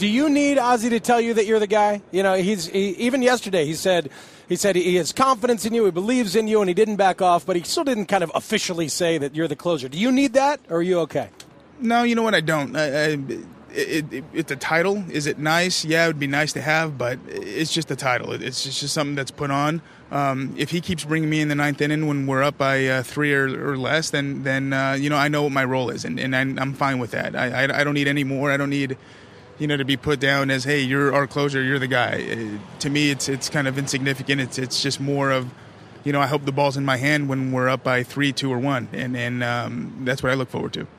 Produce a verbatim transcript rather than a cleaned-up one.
Do you need Ozzie to tell you that you're the guy? You know, he's he, even yesterday he said he said he has confidence in you, he believes in you, and he didn't back off, but he still didn't kind of officially say that you're the closer. Do you need that, or are you okay? No, you know what? I don't. I, I, it, it, it's a title. Is it nice? Yeah, it would be nice to have, but it's just a title. It, it's just something that's put on. Um, if he keeps bringing me in the ninth inning when we're up by uh, three or, or less, then then uh, you know I know what my role is, and, and I'm fine with that. I, I I don't need any more. I don't need. You know, to be put down as, hey, you're our closer, you're the guy. Uh, to me, it's it's kind of insignificant. It's it's just more of, you know, I hope the ball's in my hand when we're up by three, two, or one, and and um, that's what I look forward to.